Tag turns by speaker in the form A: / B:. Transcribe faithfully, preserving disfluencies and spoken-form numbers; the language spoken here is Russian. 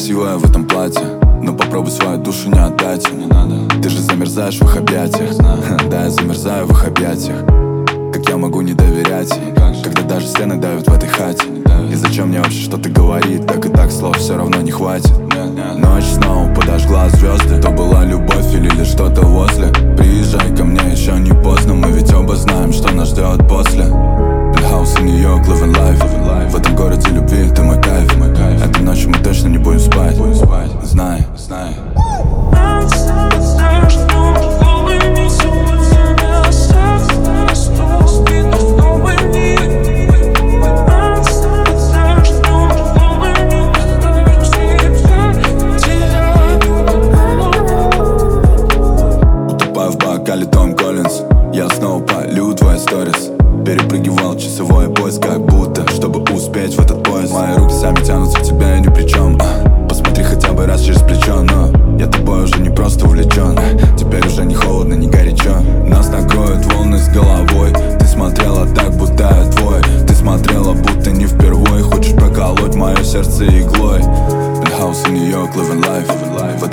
A: красивая в этом платье, но попробуй свою душу не отдать. Не надо. Ты же замерзаешь в их объятиях. Да, я замерзаю в их объятиях. Как я могу не доверять ей, когда даже стены давят в этой хате? И зачем мне вообще что-то говорит? Так и так слов все равно не хватит. Ночь снова подожгла звезды. То была любовь или лишь что-то возле. Приезжай ко мне, еще не поздно. Мы ведь оба знаем, что нас ждет после. Penthouse in New York, living life. В этом городе любви ты мой кайф. Этой ночью мы точно не будем спать. Знай, знай. Том Коллинз, я снова полю твои сторис. Перепрыгивал часовой пояс, как будто, чтобы успеть в этот поезд. Мои руки сами тянутся к тебе, я ни при чем. а, Посмотри хотя бы раз через плечо. Но я тобой уже не просто увлечен. а, Теперь уже не холодно, не горячо. Нас накроют волны с головой. Ты смотрела так, будто я твой. Ты смотрела, будто не впервые. Хочешь проколоть мое сердце иглой. Penthouse in New York, living life.